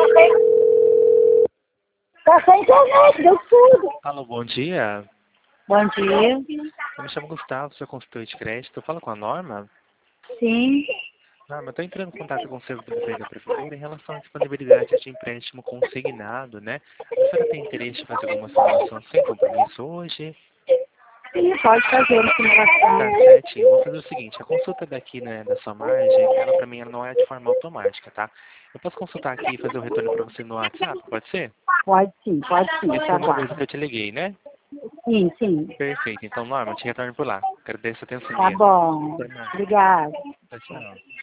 Tá sem internet, deu tudo. Alô, bom dia. Bom dia. Eu me chamo Gustavo, sou consultor de crédito. Eu falo com a Norma. Sim. Norma, eu estou entrando em contato com o servidor da Prefeitura em relação à disponibilidade de empréstimo consignado, né? A senhora tem interesse em fazer alguma simulação sem compromisso hoje? Sim, pode fazer a Tá simulação. certinho. Vou fazer o seguinte, a consulta daqui, né, da sua margem, ela para mim ela não é de forma automática, tá? Eu posso consultar aqui e fazer o retorno para você no WhatsApp, pode ser? Pode sim, Esse te foi o número que aguardo. eu te liguei, né? Sim, sim. Perfeito. Então, Norma, eu te retorno por lá. Agradeço a atenção Tá minha. bom. Até mais. Obrigada. Tchau, tchau.